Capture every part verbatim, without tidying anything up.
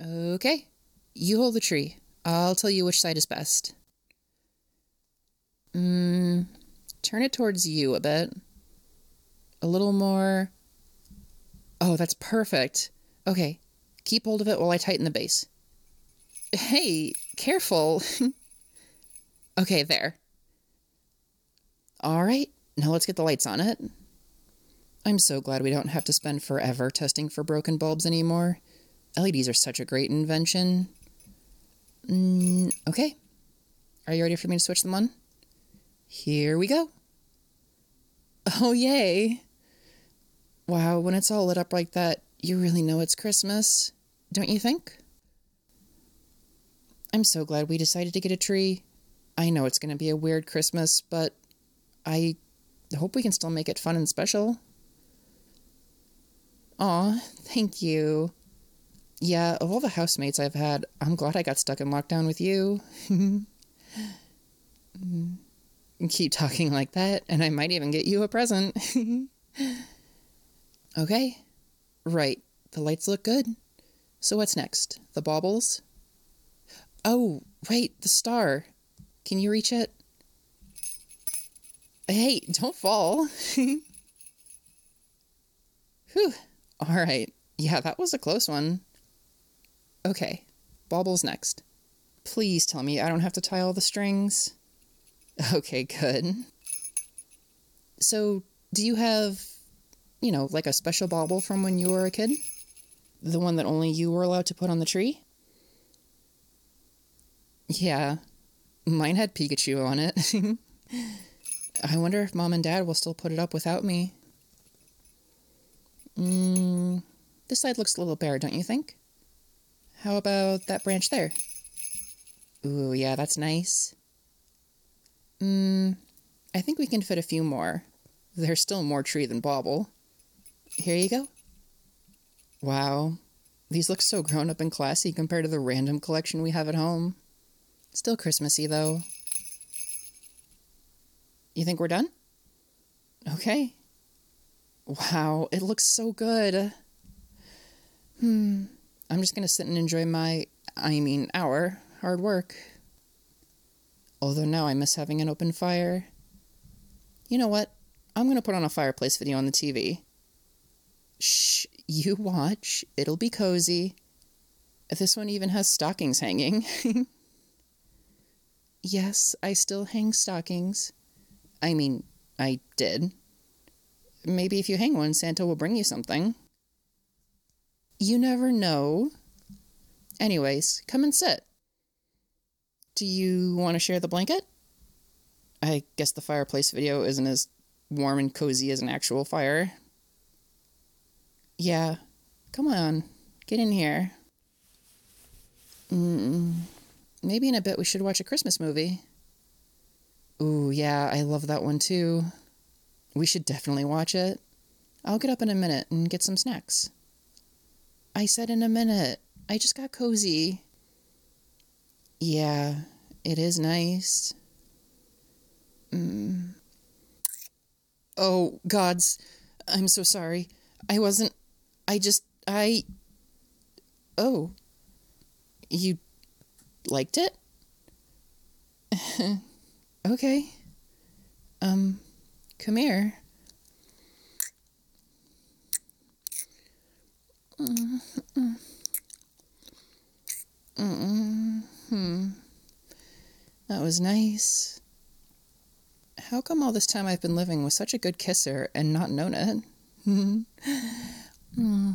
Okay, you hold the tree. I'll tell you which side is best. Mm, turn it towards you a bit. A little more. Oh, that's perfect. Okay, keep hold of it while I tighten the base. Hey, careful. Okay, there. All right, now let's get the lights on it. I'm so glad we don't have to spend forever testing for broken bulbs anymore. L E Ds are such a great invention. Mm, okay. Are you ready for me to switch them on? Here we go. Oh, yay. Wow, when it's all lit up like that, you really know it's Christmas, don't you think? I'm so glad we decided to get a tree. I know it's going to be a weird Christmas, but I hope we can still make it fun and special. Aw, thank you. Yeah, of all the housemates I've had, I'm glad I got stuck in lockdown with you. Keep talking like that, and I might even get you a present. Okay. Right, the lights look good. So what's next? The baubles? Oh, wait, the star. Can you reach it? Hey, don't fall. Whew. All right. Yeah, that was a close one. Okay, baubles next. Please tell me I don't have to tie all the strings. Okay, good. So, do you have, you know, like a special bauble from when you were a kid? The one that only you were allowed to put on the tree? Yeah, mine had Pikachu on it. I wonder if Mom and Dad will still put it up without me. Mm, this side looks a little bare, don't you think? How about that branch there? Ooh, yeah, that's nice. Mm, I think we can fit a few more. There's still more tree than bauble. Here you go. Wow, these look so grown up and classy compared to the random collection we have at home. Still Christmassy, though. You think we're done? Okay. Wow, it looks so good. Hmm. I'm just going to sit and enjoy my, I mean, our hard work. Although now I miss having an open fire. You know what? I'm going to put on a fireplace video on the T V. Shh, you watch. It'll be cozy. This one even has stockings hanging. Yes, I still hang stockings. I mean, I did. Maybe if you hang one, Santa will bring you something. You never know. Anyways, come and sit. Do you want to share the blanket? I guess the fireplace video isn't as warm and cozy as an actual fire. Yeah, come on, get in here. Mm, maybe in a bit we should watch a Christmas movie. Ooh, yeah, I love that one too. We should definitely watch it. I'll get up in a minute and get some snacks. I said in a minute. I just got cozy. Yeah, it is nice. Mm. Oh, gods. I'm so sorry. I wasn't... I just... I... Oh. You liked it? Okay. Um, come here. Mm-hmm. Mm-hmm. That was nice. How come all this time I've been living with such a good kisser and not known it? mm. Mm.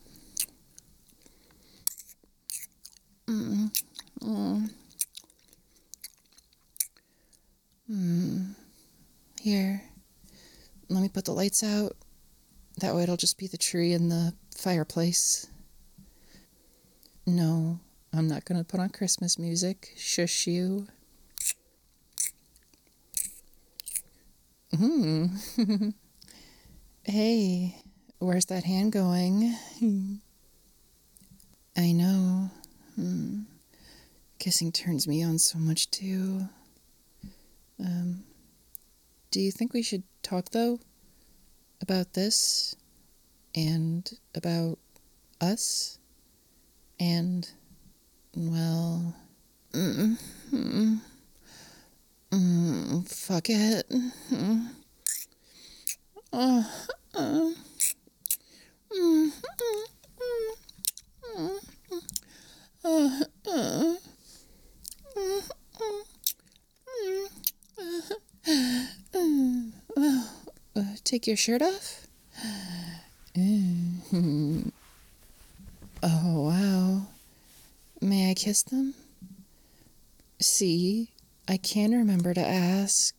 Mm. Mm. Here, let me put the lights out. That way it'll just be the tree and the fireplace. No, I'm not going to put on Christmas music. Shush you. Hmm. Hey, where's that hand going? I know. Hmm. Kissing turns me on so much too. Um, do you think we should talk though? About this? And about us? And, well, mm, mm, mm, fuck it. Mm, uh, uh, mm, mm, uh, uh, uh, take your shirt off? Mm. Oh, wow. May I kiss them? See, I can remember to ask.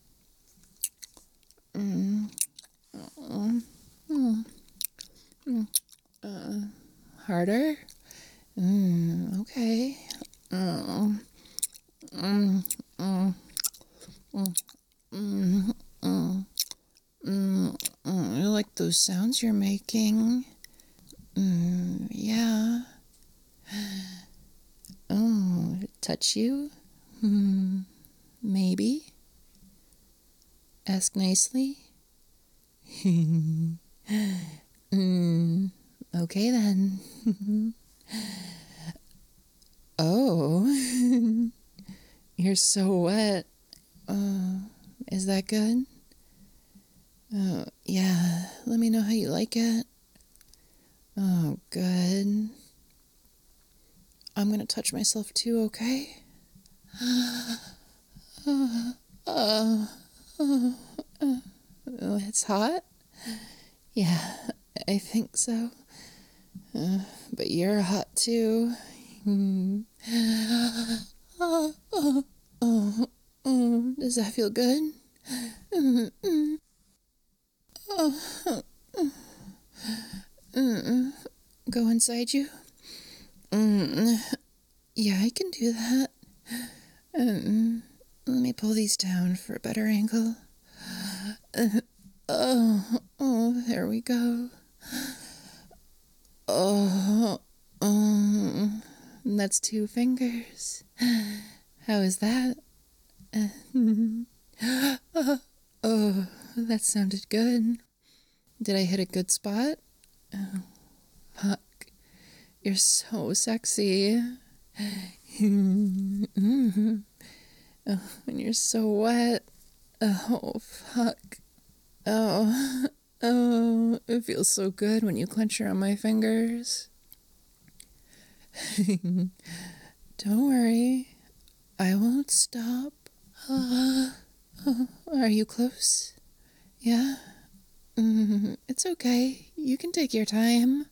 Mm. Mm. Mm. Mm. Uh, harder? Mm, okay. Mm. Mm. Mm. Mm. Mm. Mm. Mm. Mm. I like those sounds you're making. Mm. Yeah. Oh, touch you? Hmm. Maybe. Ask nicely. mm. Okay then. Oh, you're so wet. Uh, is that good? Oh, yeah. Let me know how you like it. Oh, good. I'm gonna touch myself too, okay? uh, uh, uh, uh, oh, it's hot? Yeah, I think so. Uh, but you're hot too. Mm. Uh, uh, uh, uh, does that feel good? Mm, mm, uh, uh, mm, go inside you? Mm, yeah, I can do that. Um, let me pull these down for a better angle. Uh, oh, oh, there we go. Oh, um, that's two fingers. How is that? Uh, oh, that sounded good. Did I hit a good spot? Oh, fuck. You're so sexy. Mm-hmm. Oh, and you're so wet. Oh, fuck. Oh, oh, it feels so good when you clench around my fingers. Don't worry, I won't stop. Uh, oh, are you close? Yeah? Mm, it's okay. You can take your time.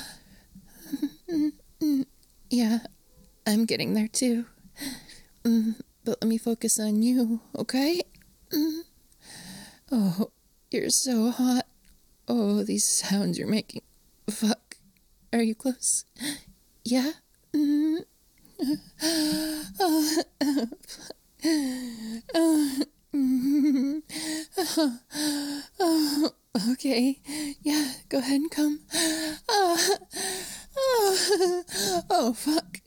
Yeah, I'm getting there too. Mm, but let me focus on you, okay? Mm. Oh, you're so hot. Oh, these sounds you're making. Fuck. Are you close? Yeah? Mm. Oh, oh, mm. Oh, oh, okay. Yeah, go ahead and come. Oh, oh, oh fuck.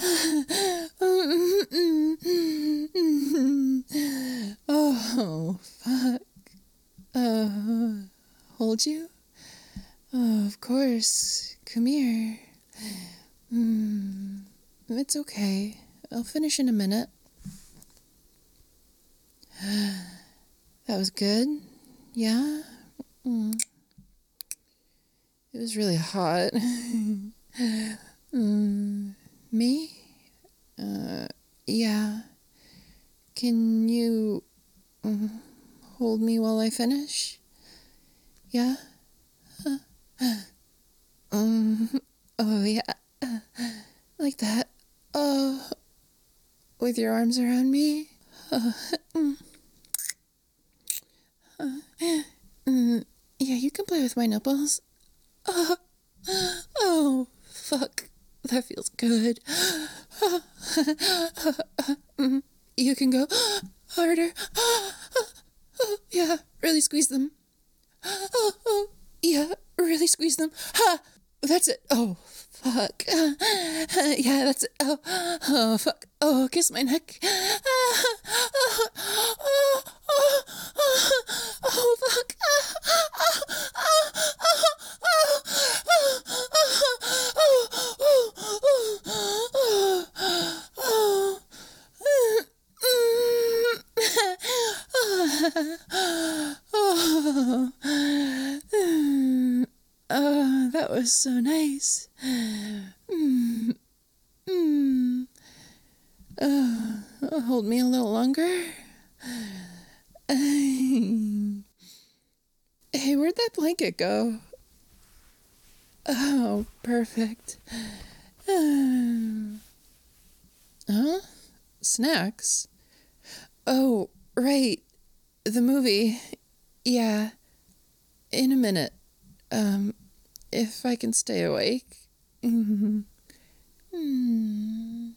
Oh, fuck. Uh, hold you? Oh, of course. Come here. Mm, it's okay. I'll finish in a minute. That was good. Yeah? Mm. It was really hot. mm, me? Uh, yeah. Can you mm, hold me while I finish? Yeah? um, oh, yeah. Like that. Oh, with your arms around me? Uh, mm. Uh, mm, yeah, you can play with my nipples. Uh, oh, fuck. That feels good. mm, you can go harder. Yeah, really squeeze them. Yeah, really squeeze them. That's it. Oh, fuck. Yeah, that's it. Oh, oh fuck. Oh, kiss my neck. Oh, fuck. Oh, that was so nice. Mm, mm. Oh, hold me a little longer. Hey, where'd that blanket go? Oh, perfect. Uh, huh? Snacks? Oh, right. The movie. Yeah. In a minute. Um, if I can stay awake. Mm-hmm. Mm.